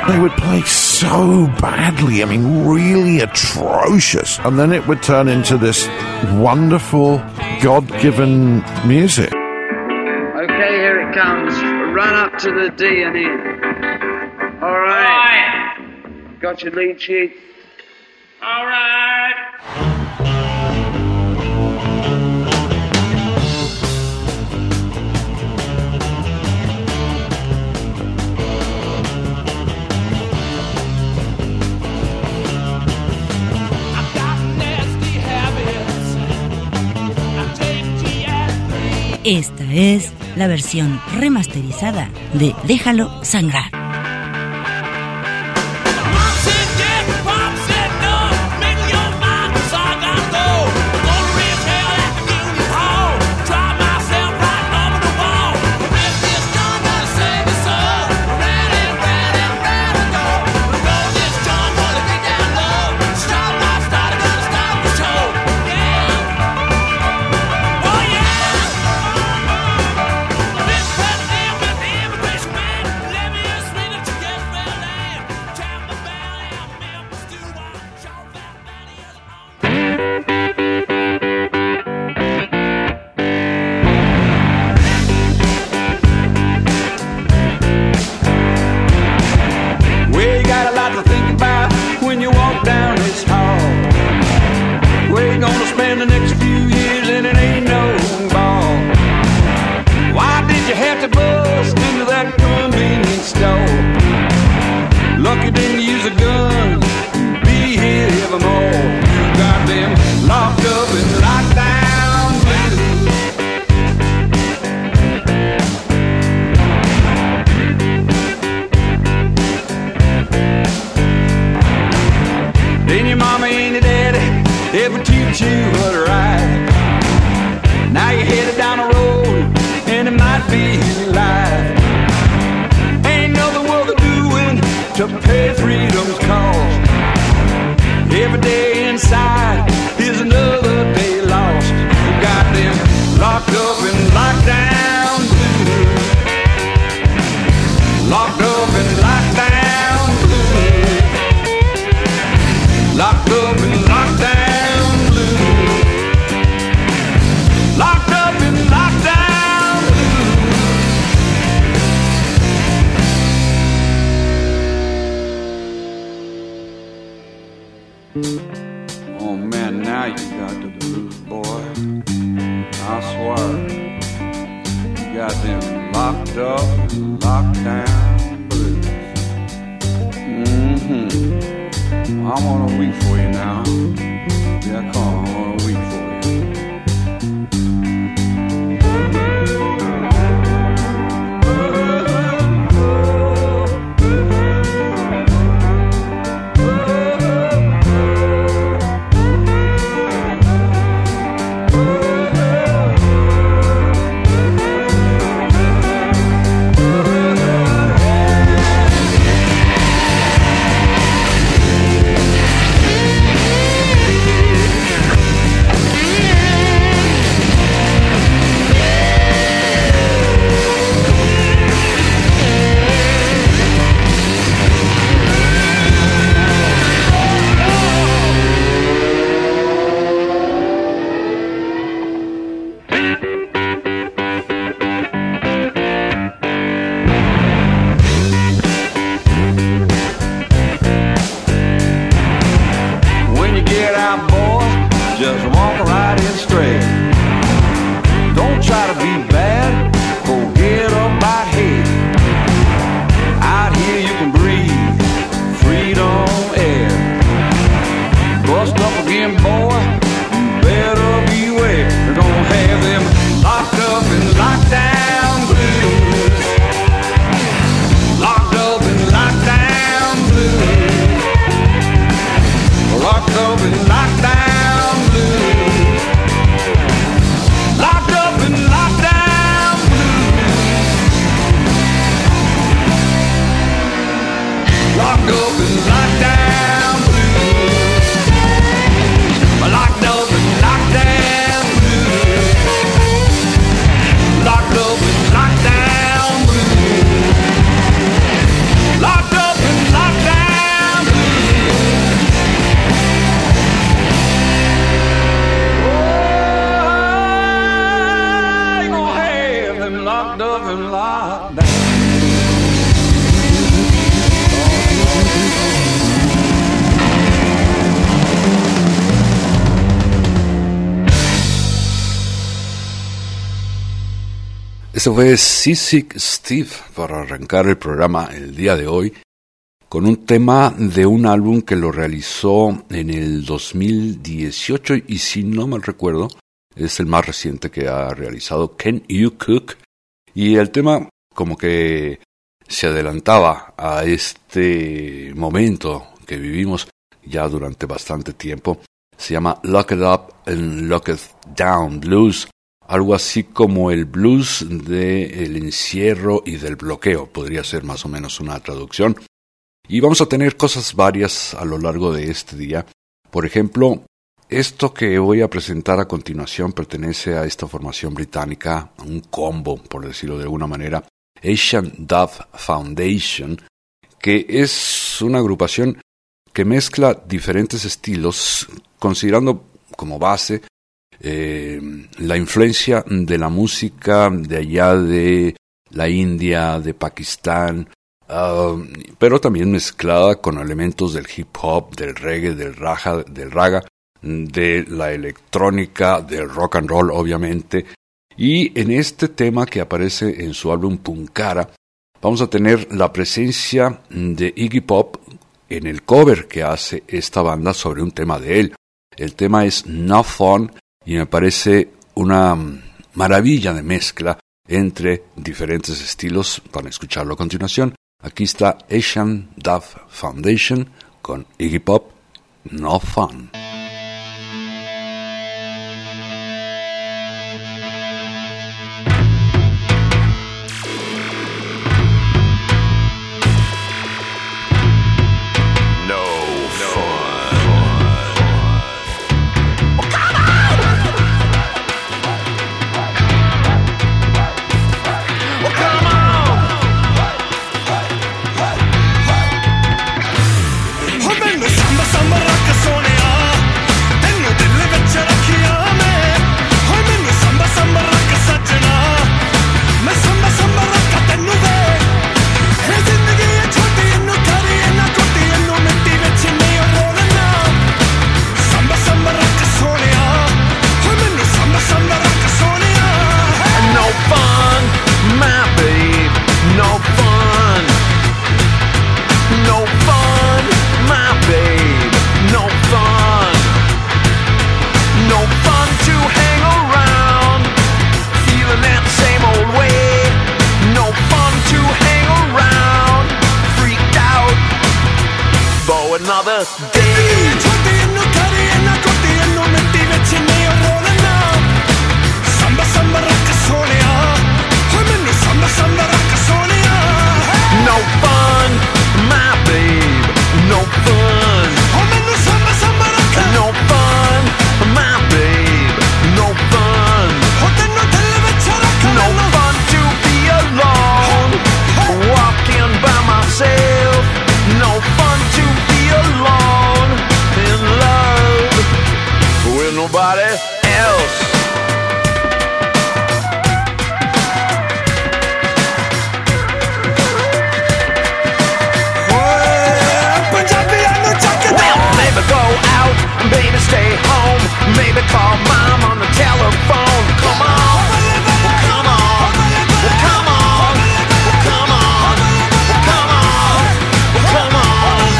They would play so badly, I mean, really atrocious. And then it would turn into this wonderful, God-given music. Okay, here it comes. Run up to the D and E. All right. Got your lead sheet? All right. Esta es la versión remasterizada de Déjalo Sangrar. Oh man, now you got the blues, boy. I swear. You got them locked up and locked down blues. I'm on a week for you now. Yeah, come on, I'm on a week for you. lockdown. Eso fue Seasick Steve para arrancar el programa el día de hoy con un tema de un álbum que lo realizó en el 2018 y si no mal recuerdo es el más reciente que ha realizado, Can You Cook, y el tema como que se adelantaba a este momento que vivimos ya durante bastante tiempo. Se llama Lock It Up and Lock It Down Blues. Algo así como el blues del encierro y del bloqueo, podría ser más o menos una traducción. Y vamos a tener cosas varias a lo largo de este día. Por ejemplo, esto que voy a presentar a continuación pertenece a esta formación británica, un combo, por decirlo de alguna manera, Asian Dove Foundation, que es una agrupación que mezcla diferentes estilos, considerando como base la influencia de la música de allá de la India, de Pakistán, pero también mezclada con elementos del hip hop, del reggae, del raga, de la electrónica, del rock and roll obviamente. Y en este tema que aparece en su álbum Punkara vamos a tener la presencia de Iggy Pop en el cover que hace esta banda sobre un tema de él. El tema es No Fun y me parece una maravilla de mezcla entre diferentes estilos. Para escucharlo a continuación, aquí está Asian Dove Foundation con Iggy Pop, No Fun. Another day. Samba samba raccasonia. Samba samba raccasonia. No fun, my babe. No fun. Samba samba racca. No fun, my babe. No fun. No fun to be alone, walking by myself. No fun to be alone in love with nobody else. Well, maybe go out, baby stay home, maybe call mom on the telephone. Come on, come on, come on, come on, come on, come on.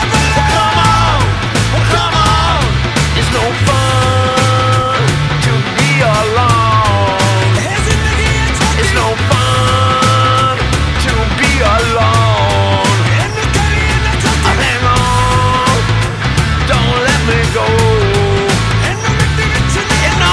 It's no fun to be alone. It's no fun to be alone. Hang on, don't let me go. It's no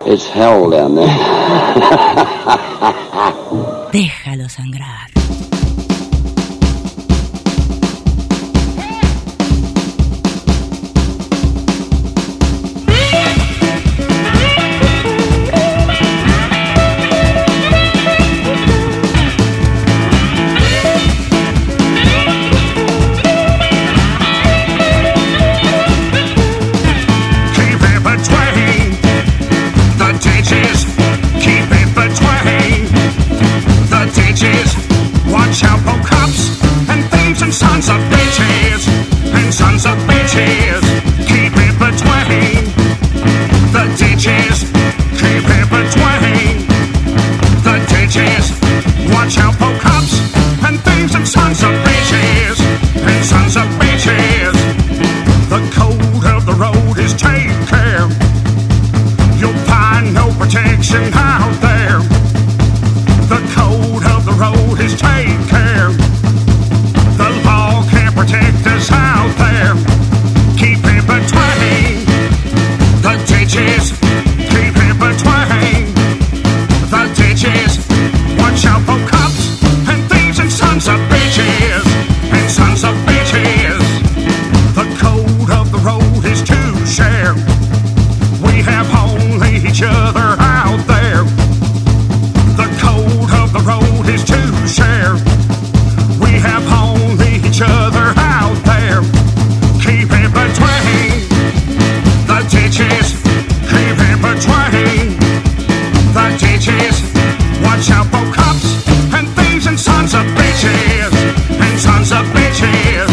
It's hell down there. Déjalo sangrar. Watch out for cops and thieves and sons of bitches, and sons of bitches. Keep it between the ditches. Keep it between the ditches. Watch out for cops and thieves and sons of bitches, and sons of bitches. The code of the road is take care. You'll find no protection out there. The code of the road is take care. The law can't protect us out there. Keep it between the ditches. Keep it between the ditches. Watch out for cops and thieves and sons of bitches, and sons of bitches. The code of the road is to share. We have only each other out there. The code of the road is to share. We have only each other out there. Keep it between the ditches. Keep it between the ditches. Watch out for cops and thieves and sons of bitches, and sons of bitches.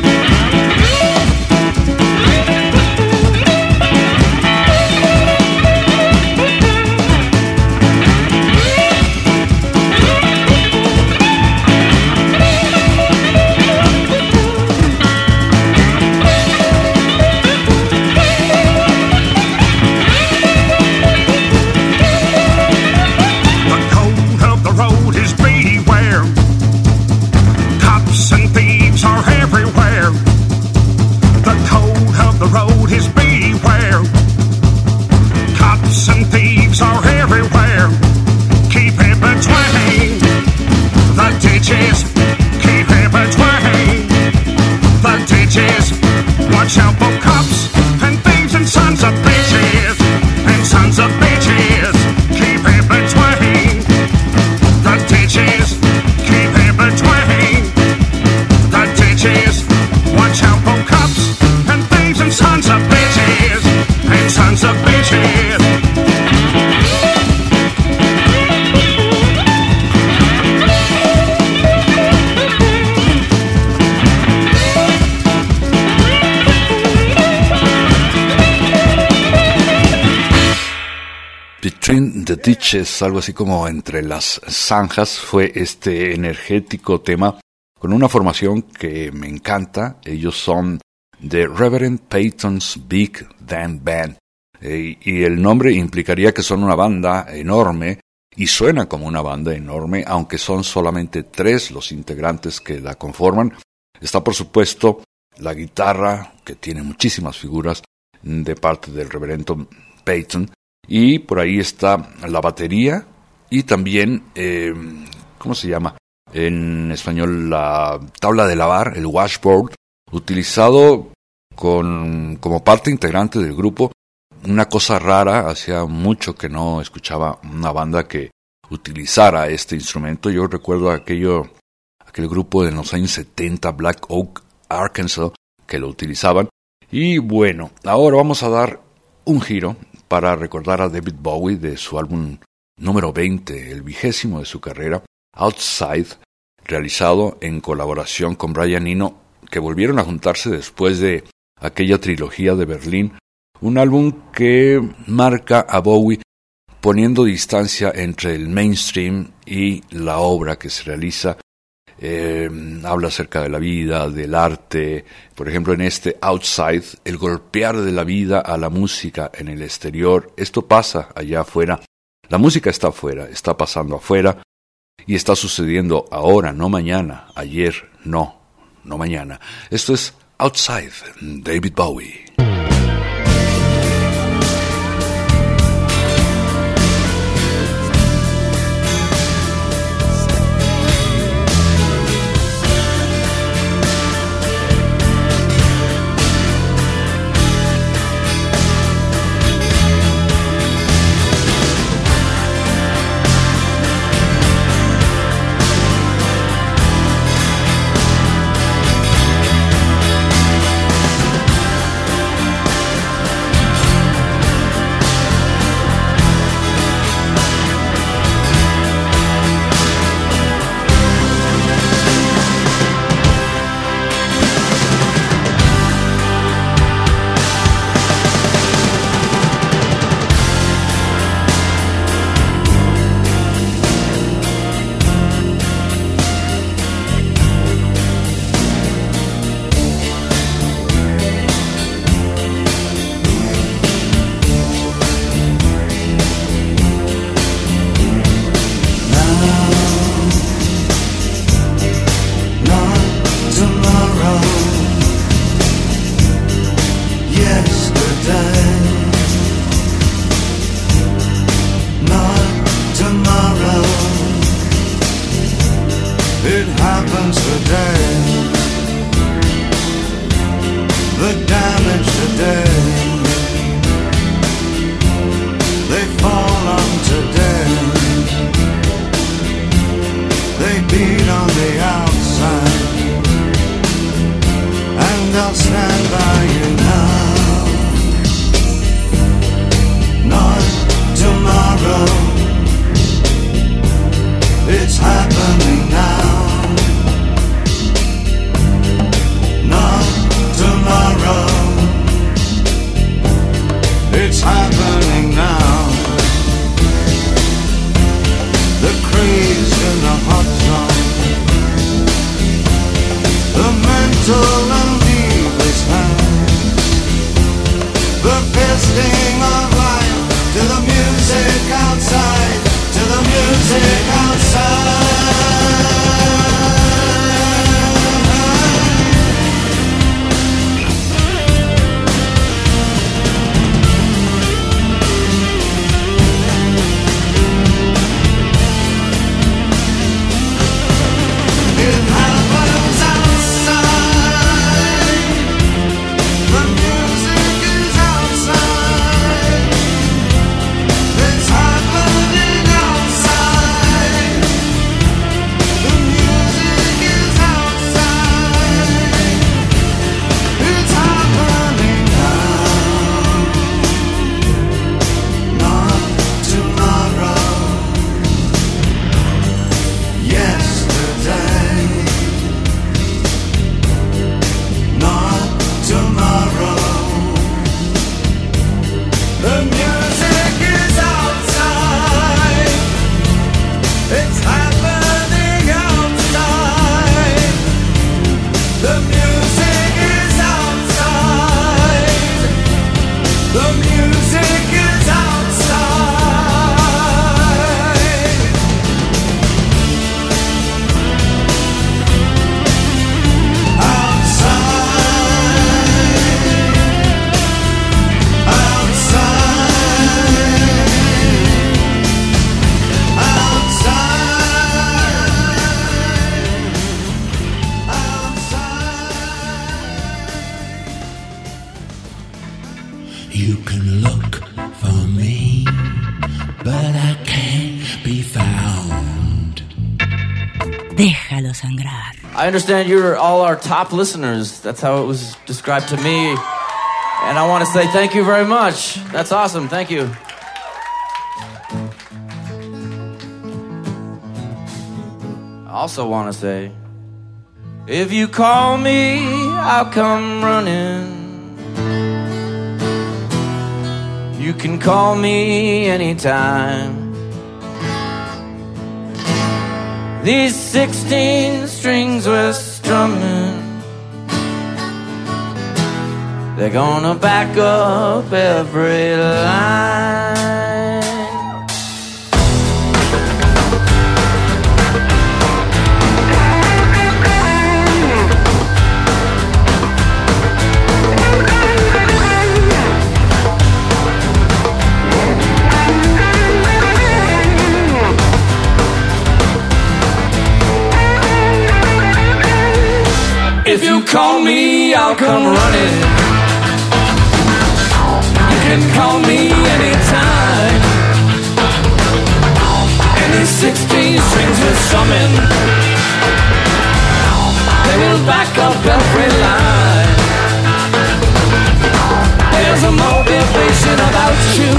Watch out for cops and thieves and sons of bitches, and sons of bitches. Keep it between the ditches. Keep it between the ditches. Watch out for cops and thieves and sons of bitches, and sons of bitches. Between the Ditches, algo así como entre las zanjas, fue este energético tema con una formación que me encanta. Ellos son The Reverend Peyton's Big Damn Band. Y el nombre implicaría que son una banda enorme, y suena como una banda enorme, aunque son solamente 3 los integrantes que la conforman. Está, por supuesto, la guitarra, que tiene muchísimas figuras, de parte del Reverendo Peyton. Y por ahí está la batería y también, ¿cómo se llama? En español, la tabla de lavar, el washboard, utilizado como parte integrante del grupo. Una cosa rara, hacía mucho que no escuchaba una banda que utilizara este instrumento. Yo recuerdo aquel grupo de los años 70, Black Oak, Arkansas, que lo utilizaban. Y bueno, ahora vamos a dar un giro para recordar a David Bowie de su álbum número 20, el 20º de su carrera, Outside, realizado en colaboración con Brian Eno, que volvieron a juntarse después de aquella trilogía de Berlín, un álbum que marca a Bowie poniendo distancia entre el mainstream y la obra que se realiza. Habla acerca de la vida, del arte. Por ejemplo, en este Outside, el golpear de la vida a la música en el exterior. Esto pasa allá afuera. La música está afuera, está pasando afuera y está sucediendo ahora, no mañana. Ayer, no mañana. Esto es Outside, David Bowie. sting of life, to the music outside, to the music outside. You can look for me, but I can't be found. Déjalo sangrar. I understand you're all our top listeners. That's how it was described to me. And I want to say thank you very much. That's awesome. Thank you. I also want to say, if you call me, I'll come running. You can call me anytime. These 16 strings we're strumming, they're gonna back up every line. If you call me, I'll come running. You can call me anytime. And these 16 strings we're strumming, they will back up every line. There's a motivation about you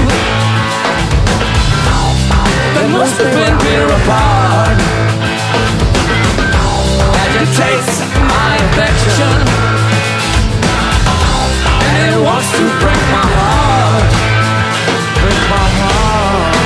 that must have been clear apart. Agitates my affection, and it wants to break my heart, break my heart.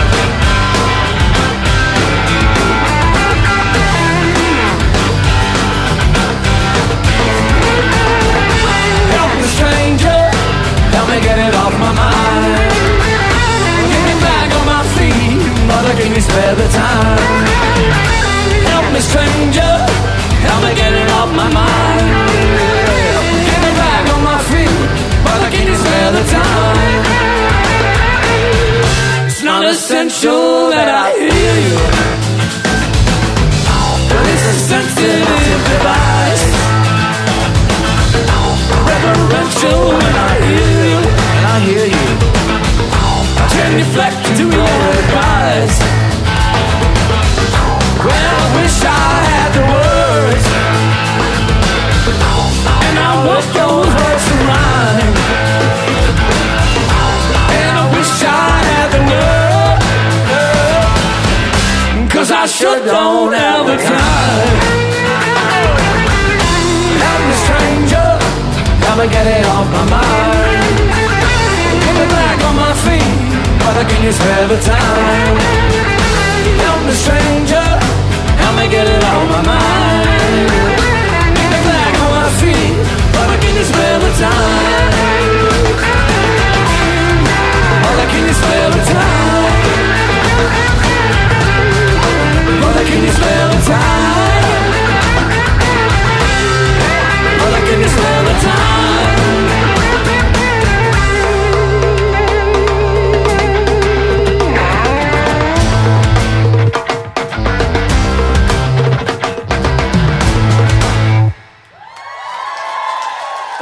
Help me, stranger, help me get it off my mind. Get me back on my feet, mother, can you spare the time? Help me, stranger, help me get it off my mind. Get me back on my feet, but can you spare the time? It's not essential that I hear you, but it's a sensitive device. Reverential when I hear you, and I hear you. I can reflect to your advice. Well, I wish I had the words, and I want those words to rhyme. And I wish I had the nerve, 'cause I sure don't have the time. Help me, stranger, help me get it off my mind. Get me back on my feet, brother, can you spare the time? Help me, stranger, help me get it off my mind. Get me back on my feet, but I can you spare the time?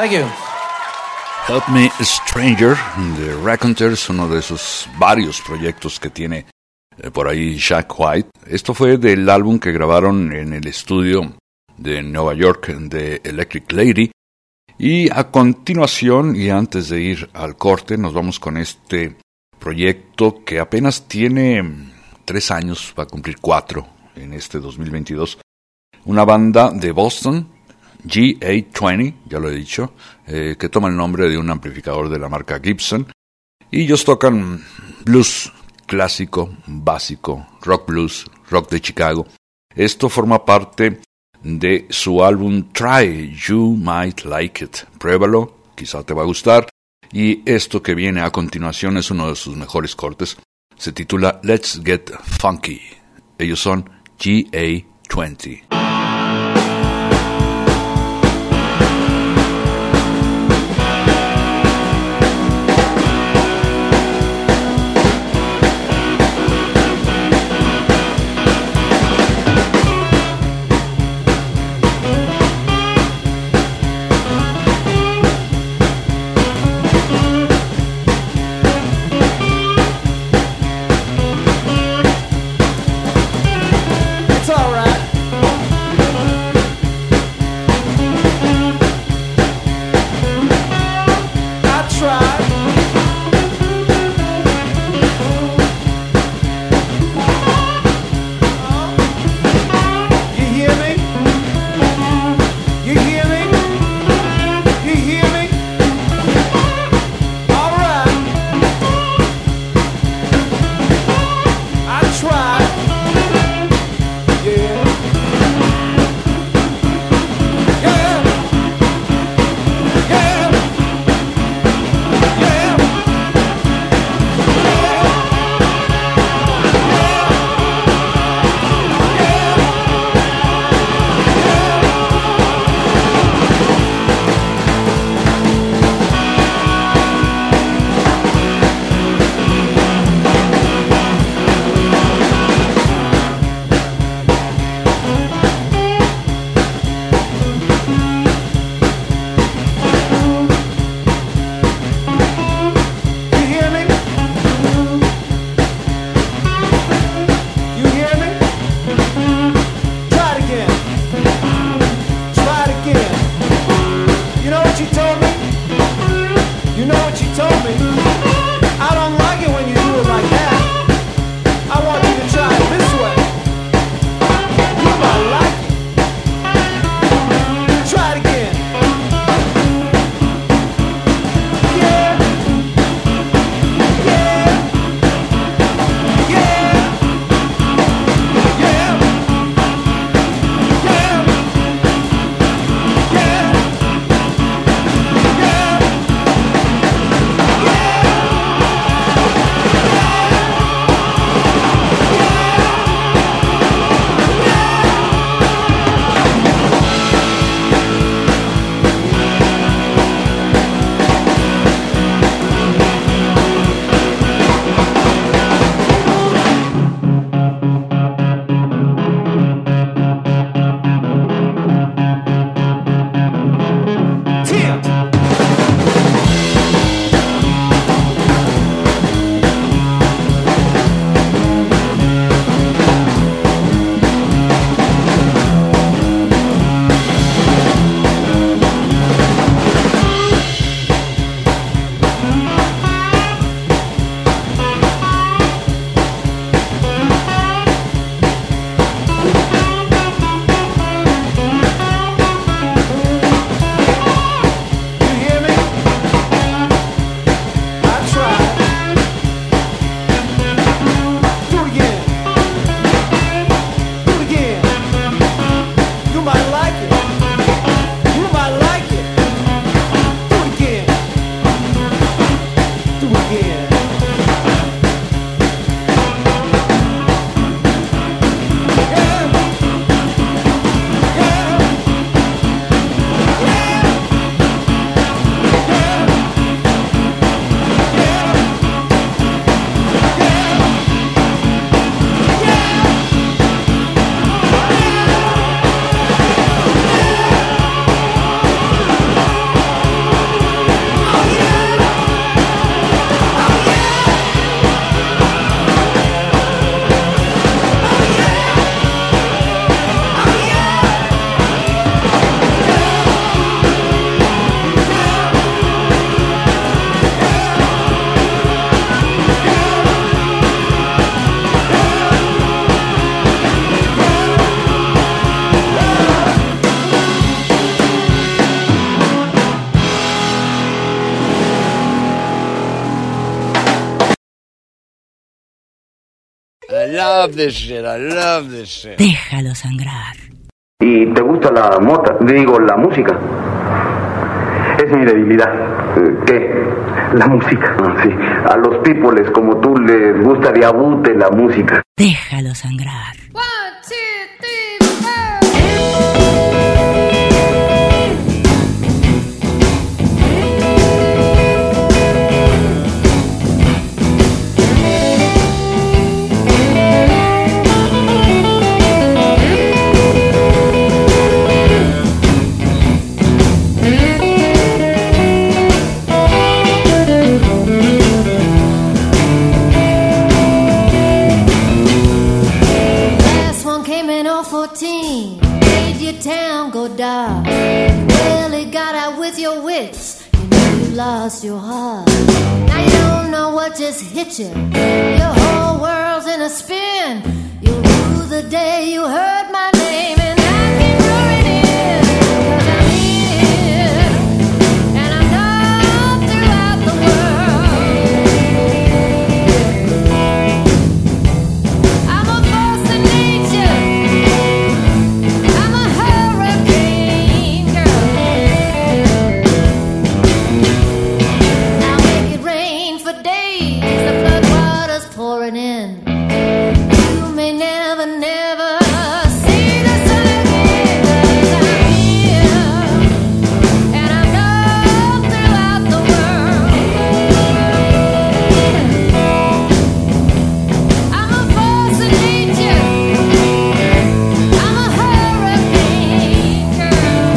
Thank you. Help Me Stranger de Raconteurs, uno de esos varios proyectos que tiene por ahí Jack White. Esto fue del álbum que grabaron en el estudio de Nueva York de Electric Lady. Y a continuación, y antes de ir al corte, nos vamos con este proyecto que apenas tiene 3 años, va a cumplir 4 en este 2022. Una banda de Boston, GA20, ya lo he dicho, que toma el nombre de un amplificador de la marca Gibson. Y ellos tocan blues clásico, básico, rock blues, rock de Chicago. Esto forma parte de su álbum Try, You Might Like It. Pruébalo, quizá te va a gustar. Y esto que viene a continuación es uno de sus mejores cortes. Se titula Let's Get Funky. Ellos son GA20. love this shit, I love this shit. Déjalo sangrar. ¿Y te gusta la la música? Es mi debilidad. ¿Qué? La música. Sí. A los peoples como tú les gusta de abute la música. Déjalo sangrar. 1, 2, 3, 14, made your town go dark. Well, it got out with your wits. You know you lost your heart. Now you don't know what just hit you. Your whole world's in a spin. You'll rue the day you heard my name, and I keep ruining it. 'Cause I'm here, and I'm known throughout the world. I'm a force of nature. I'm a hurricane girl. Now make it rain for days. The flood water's pouring in. You may never, never see the sun again. 'Cause I'm here, and I'm known throughout the world. I'm a force of nature. I'm a hurricane girl.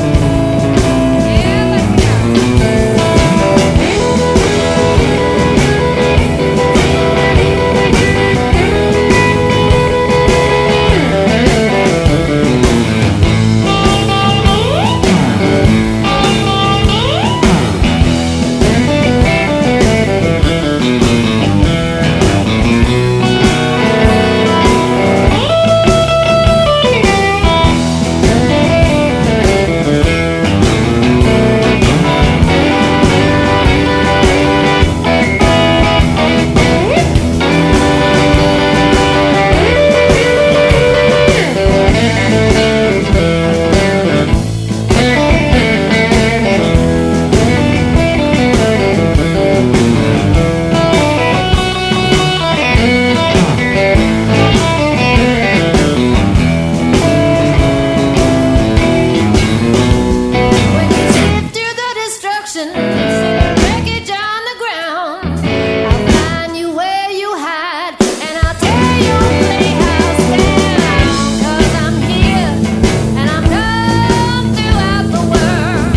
When you slip through the destruction, see the wreckage on the ground. I'll find you where you hide, and I'll tear your playhouse down. 'Cause I'm here, and I'm known throughout the world.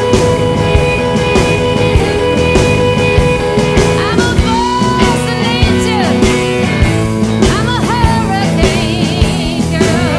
I'm a force of nature. I'm a hurricane girl.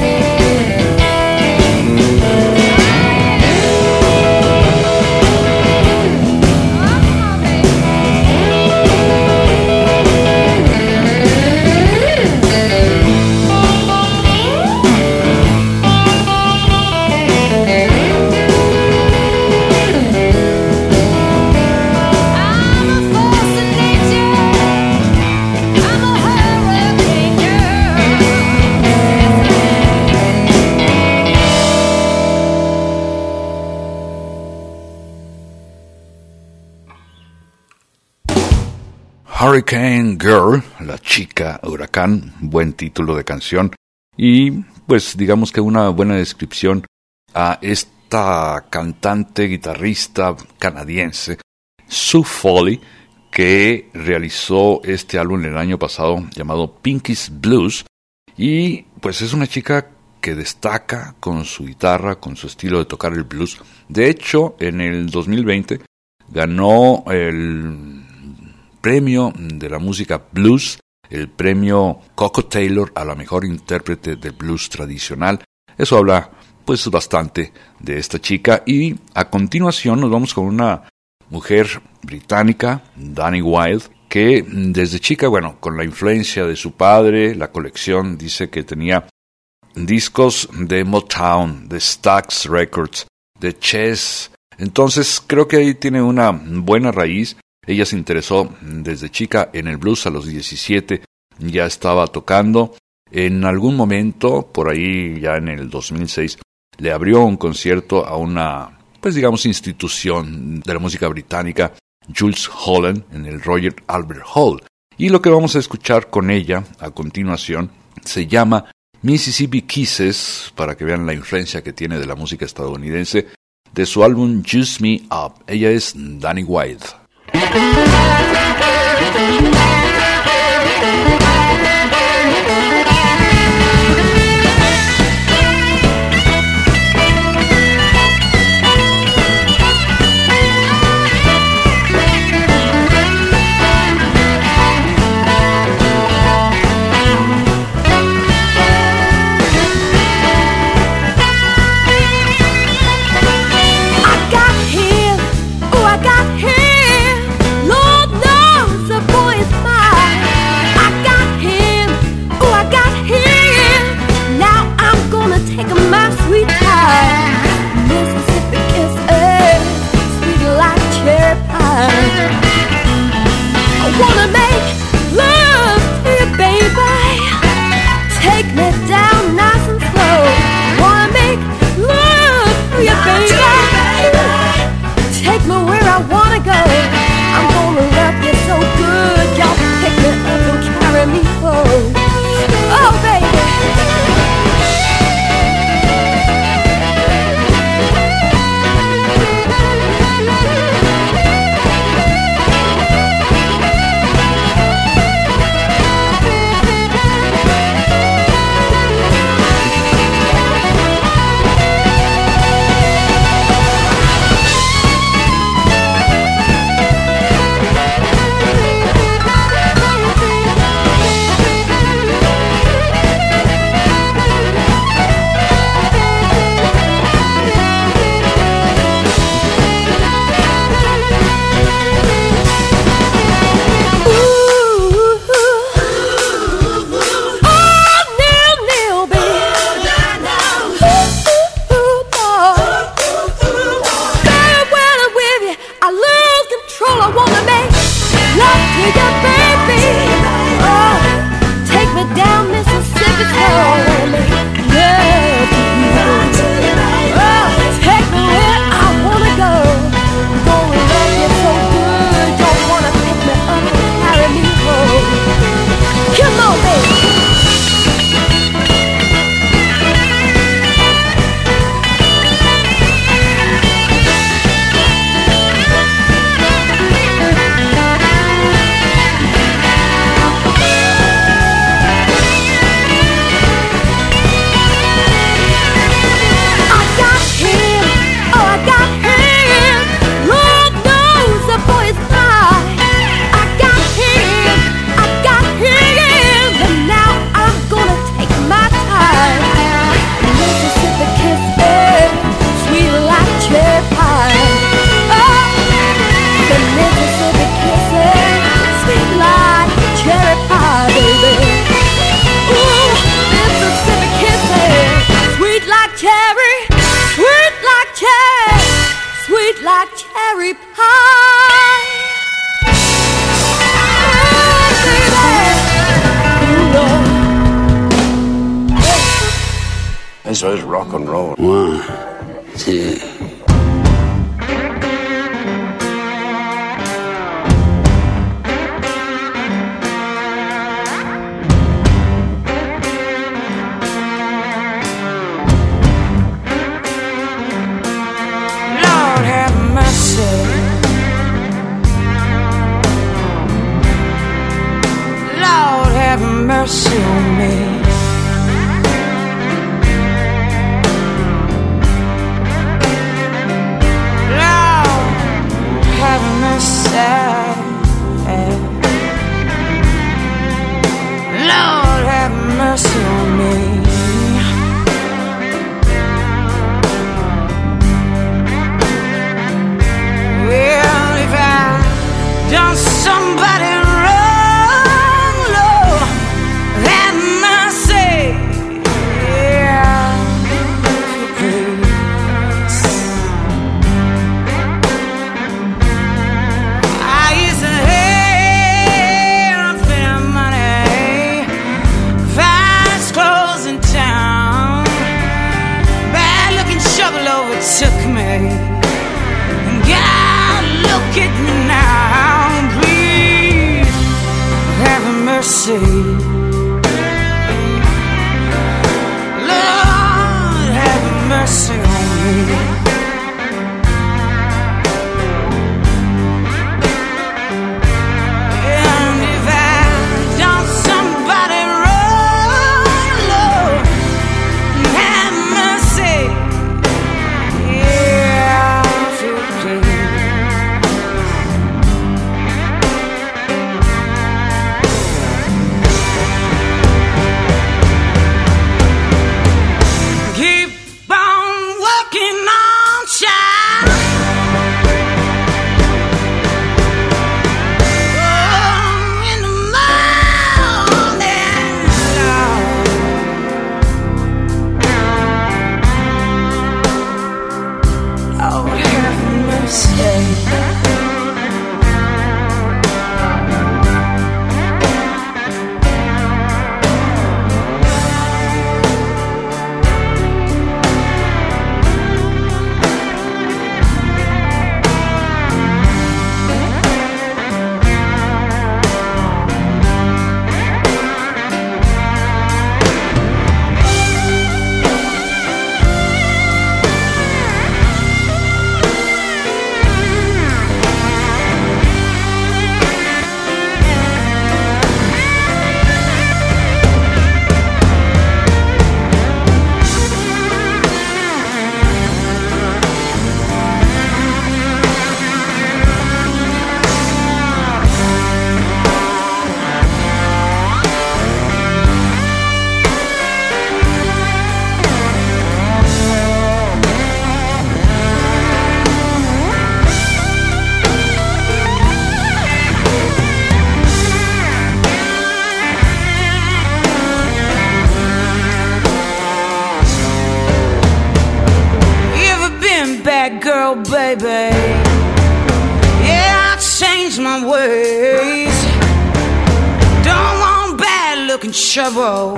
Hurricane Girl, la chica huracán, buen título de canción y pues digamos que una buena descripción a esta cantante guitarrista canadiense Sue Foley, que realizó este álbum el año pasado llamado Pinky's Blues, y pues es una chica que destaca con su guitarra, con su estilo de tocar el blues. De hecho, en el 2020 ganó el premio de la música blues, el premio Coco Taylor a la mejor intérprete de blues tradicional. Eso habla pues bastante de esta chica, y a continuación nos vamos con una mujer británica, Danny Wilde, que desde chica, bueno, con la influencia de su padre, la colección dice que tenía discos de Motown, de Stax Records, de Chess. Entonces creo que ahí tiene una buena raíz. Ella se interesó desde chica en el blues a los 17, ya estaba tocando. En algún momento, por ahí ya en el 2006, le abrió un concierto a una, pues digamos, institución de la música británica, Jools Holland, en el Royal Albert Hall. Y lo que vamos a escuchar con ella a continuación se llama Mississippi Kisses, para que vean la influencia que tiene de la música estadounidense, de su álbum Juice Me Up. Ella es Danny White. Eso es rock and roll. One, two. Lord have mercy. Lord have mercy on me. Lord have mercy on me. Well, if I've done somebody wrong, Lord have mercy. mercy. Lord, have mercy on me. Girl, baby, yeah, I changed my ways. Don't want bad-looking trouble.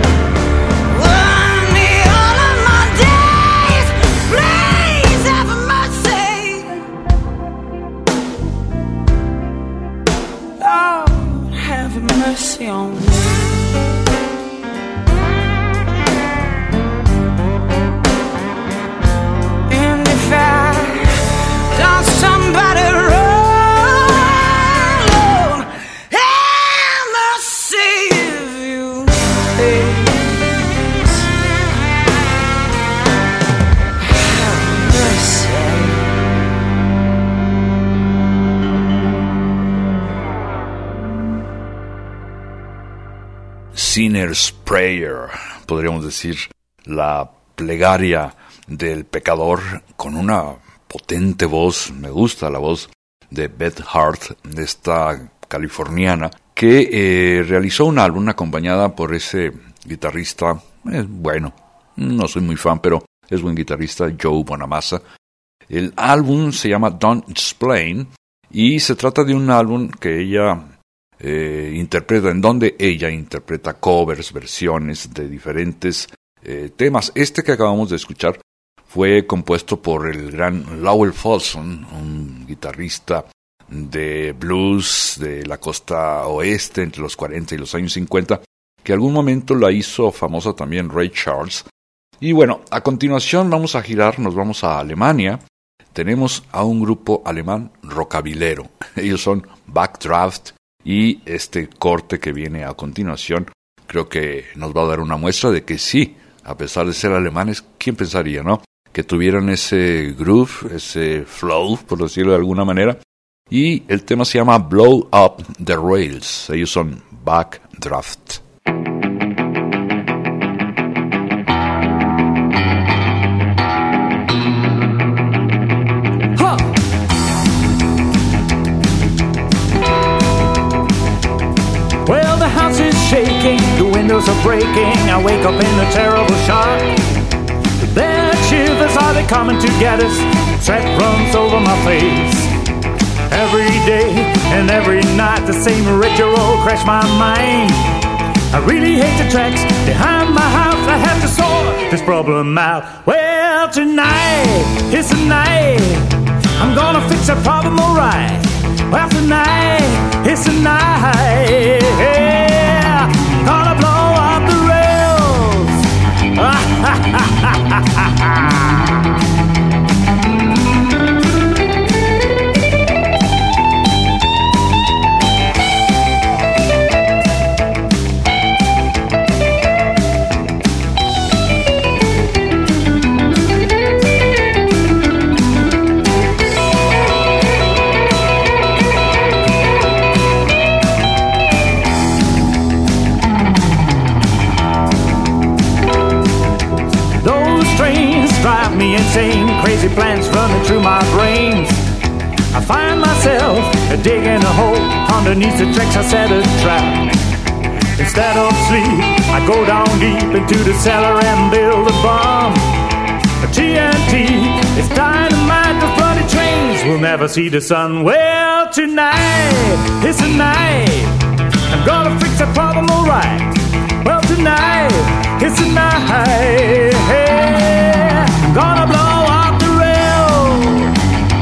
Want me all of my days. Please have mercy. Lord, have mercy on me. Somebody wrong, Lord, have mercy if you please. Have mercy. Sinner's Prayer, podríamos decir, la plegaria del pecador, con una potente voz. Me gusta la voz de Beth Hart, esta californiana, que realizó un álbum acompañada por ese guitarrista, bueno, no soy muy fan, pero es buen guitarrista, Joe Bonamassa. El álbum se llama Don't Explain y se trata de un álbum que ella interpreta, en donde ella interpreta covers, versiones de diferentes temas. Este que acabamos de escuchar fue compuesto por el gran Lowell Fulson, un guitarrista de blues de la costa oeste entre los 40 y los años 50, que algún momento la hizo famosa también Ray Charles. Y bueno, a continuación vamos a girar, nos vamos a Alemania. Tenemos a un grupo alemán rockabilero. Ellos son Backdraft y este corte que viene a continuación creo que nos va a dar una muestra de que sí, a pesar de ser alemanes, ¿quién pensaría, no? Que tuvieran ese groove, ese flow, por decirlo de alguna manera. Y el tema se llama Blow Up the Rails. Ellos son Backdraft. Well, the house is shaking, the windows are breaking. I wake up in a terrible shock. Their shivers are they coming to get us? Sweat runs over my face. Every day and every night the same ritual crash my mind. I really hate the tracks behind my house. I have to sort this problem out. Well, tonight is the night I'm gonna fix that problem alright. Well, tonight is the night. insane, crazy plans running through my brains. I find myself digging a hole underneath the tracks. I set a trap. Instead of sleep, I go down deep into the cellar and build a bomb. A TNT, it's dynamite. Those bloody trains will never see the sun. Well, tonight, it's a night. I'm gonna fix that problem alright. Well, tonight, it's a night. I'm gonna blow up the rail.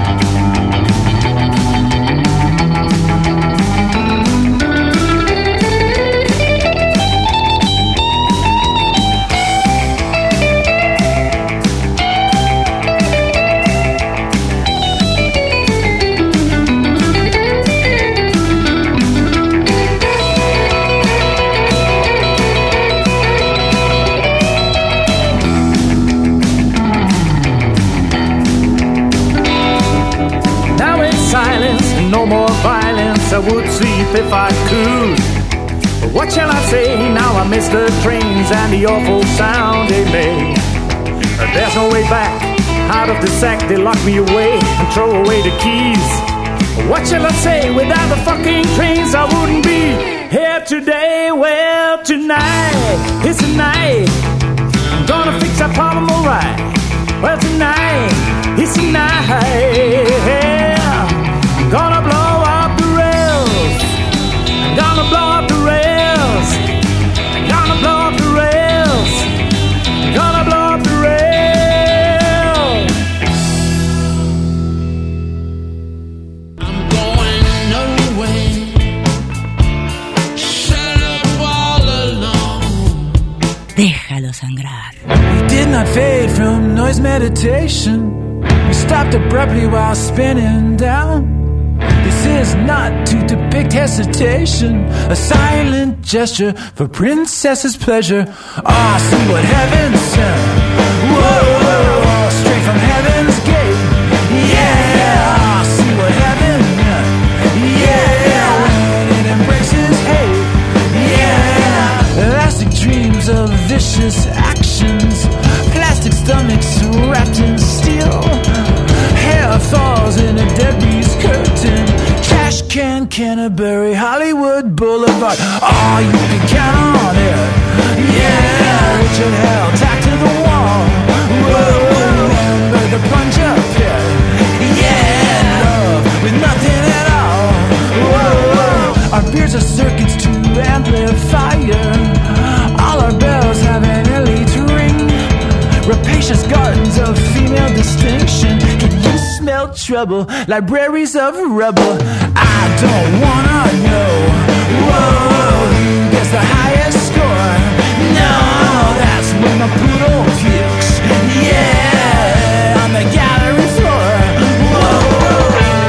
No more violence, I would sleep if I could. But what shall I say, now I miss the trains and the awful sound they make. There's no way back, out of the sack they lock me away and throw away the keys. What shall I say, without the fucking trains I wouldn't be here today. Well, tonight, it's a night. I'm gonna fix that problem alright. Well, tonight, it's a night. Gonna blow up the rails. Gonna blow up the rails. Gonna blow up the rails. Gonna blow up the rails. I'm going nowhere. Shut up all alone. Déjalo sangrar. We did not fade from noise meditation. We stopped abruptly while spinning down. This is not to depict hesitation, a silent gesture for princess's pleasure. Ah, see what heaven sent. Whoa, straight from heaven's gate. Yeah, ah, see what heaven meant. Yeah, when it embraces hate. Yeah, elastic dreams of vicious actions, plastic stomachs wrapped in steel. Hair falls in a Debbie's curtain. Trash can, Canterbury, Hollywood Boulevard. Oh, you can count on it. Yeah, Richard Hell, tacked to the wall. Whoa, remember the plunge-up pit. Yeah, love with nothing at all. Whoa, our beers are circuits to amplifier. All our bells have an elite ring. Rapacious gardens of female distinction. Can you smell trouble? Libraries of rubble. I don't wanna know. Whoa, who gets the highest score? No, that's when the poodle pukes. Yeah, on the gallery floor. Whoa.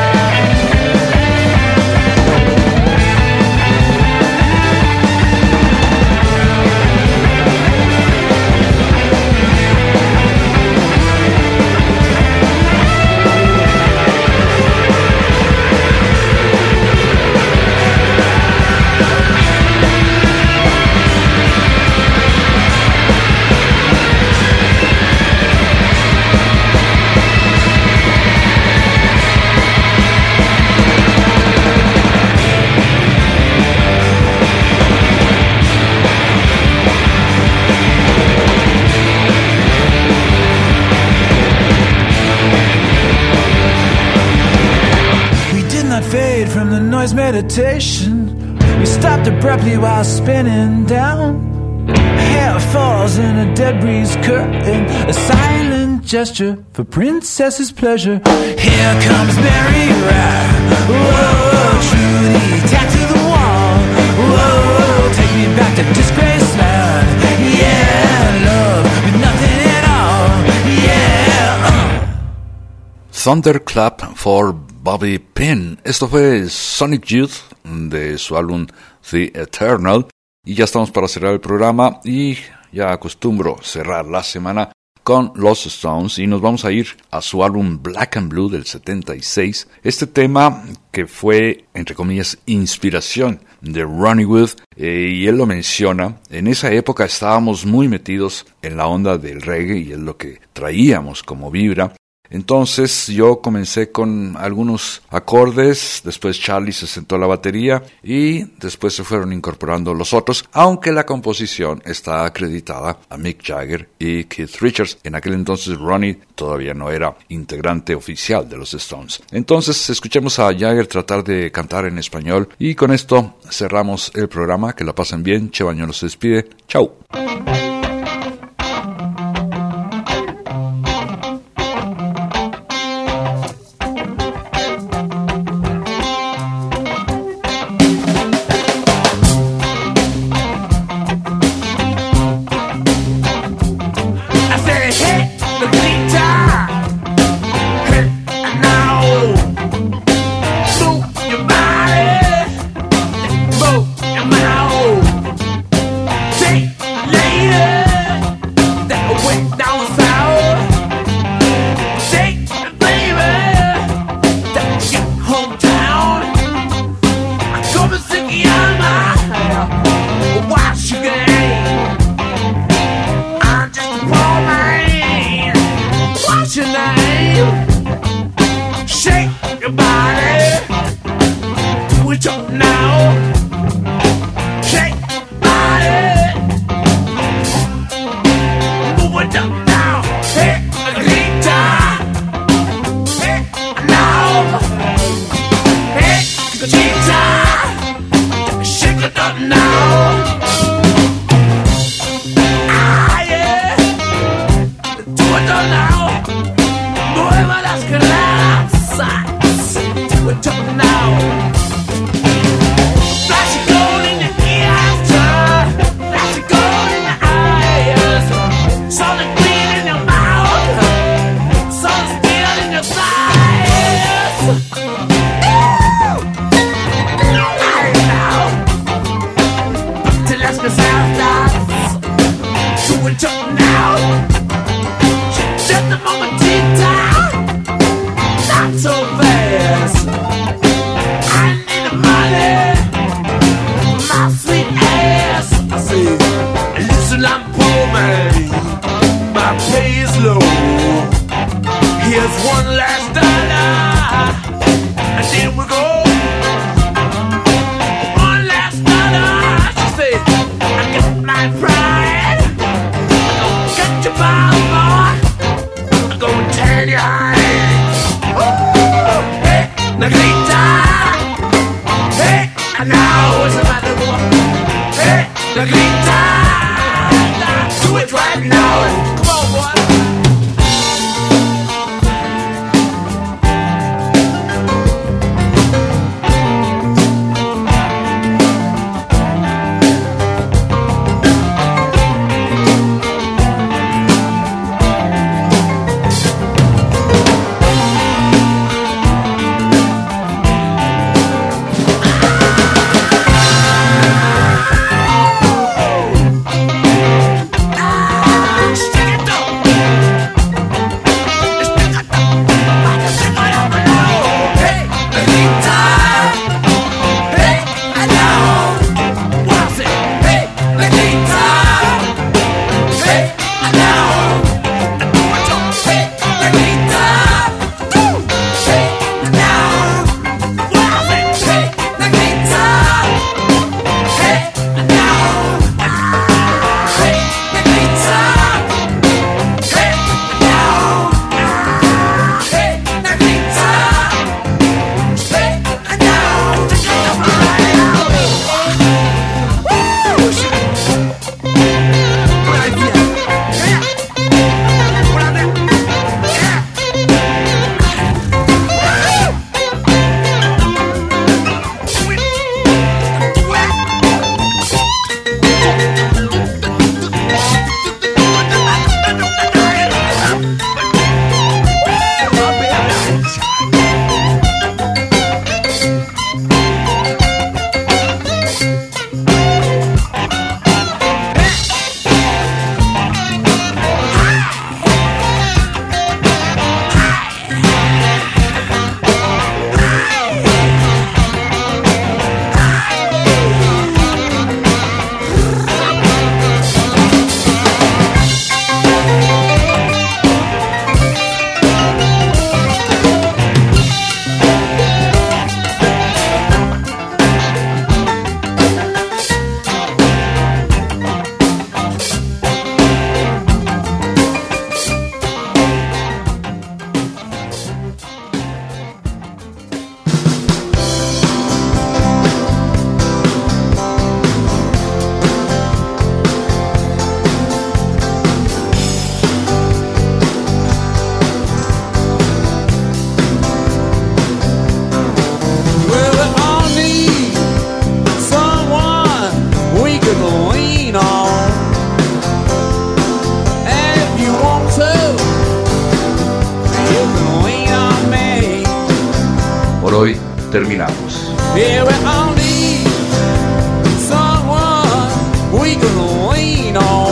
Fade from the noise meditation. We stopped abruptly while spinning down. Hair falls in a dead breeze curtain. A silent gesture for princess's pleasure. Here comes Mary Rye. Whoa, Trudy, tacked to the wall. Whoa, take me back to Disgraceland. Yeah, love with nothing at all. Yeah, Thunderclap for Bobby Pin. Esto fue Sonic Youth de su álbum The Eternal. Y ya estamos para cerrar el programa y ya acostumbro cerrar la semana con los Stones y nos vamos a ir a su álbum Black and Blue del 76. Este tema que fue, entre comillas, inspiración de Ronnie Wood, y él lo menciona, en esa época estábamos muy metidos en la onda del reggae y es lo que traíamos como vibra. Entonces yo comencé con algunos acordes, después Charlie se sentó a la batería y después se fueron incorporando los otros, aunque la composición está acreditada a Mick Jagger y Keith Richards. En aquel entonces Ronnie todavía no era integrante oficial de los Stones. Entonces escuchemos a Jagger tratar de cantar en español y con esto cerramos el programa. Que la pasen bien. Che Bañuelos se despide. Chau. terminamos. Yeah, we all need someone we can lean on.